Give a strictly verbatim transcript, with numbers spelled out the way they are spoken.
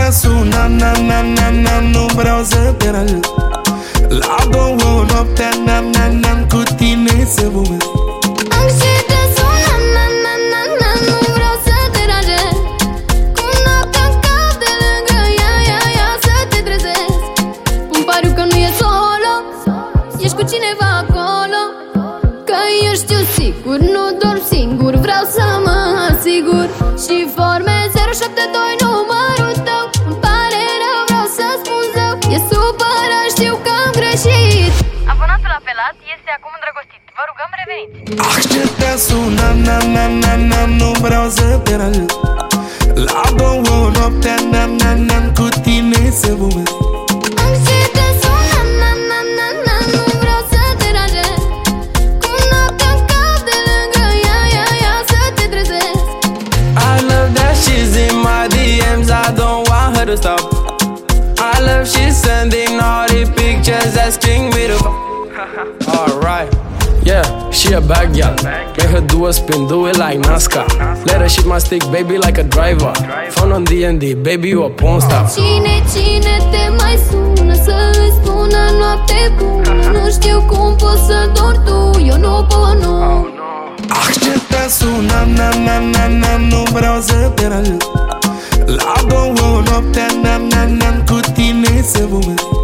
sun, na, na, na, na, na, nu vreau să te deranjez. La două noaptea, na, na, na, cu tine să vorbesc. Am și te sun, na, na, na, na, na, nu vreau să te deranjez. Cu noaptea în cap de lângă ea, ea, ea, să te trezesc. Îmi pariu că nu e solo, ești cu cineva acolo. Că eu știu sigur, nu dorm singur, vreau să mă asigur. Și forme zero șapte doi numărul tău. Îmi pare rău, vreau să spun zău. E supărat, știu că am greșit. Abonatul apelat este acum îndrăgostit. Vă rugăm, reveniți. Așteptea suna, na, na, na, na, nu vreau să te deranjez. La două noaptea, na, na, na, cu tine să vorbesc. Am și te sun, na, na, na, na, na, nu vreau să te deranjez. Cu noaptea în cap de lângă ea, ea, ea, să te trezesc. I love that she's in my D Ms, I don't want her to stop. I love she's sending naughty pictures asking me to alright. Yeah, she a bad gal. Make her do a spin, do it like NASCAR. Let her shit my stick, baby, like a driver. Phone on D and D, baby, you a porn star. Cine, cine te mai sună să îți spună noapte bună? Nu știu cum poți să dormi tu, eu nu pot, nu. Așteptea suna, na, na, na, na, nu vreau să te deranjez. La două noaptea, na, na, na, cu tine să vorbesc.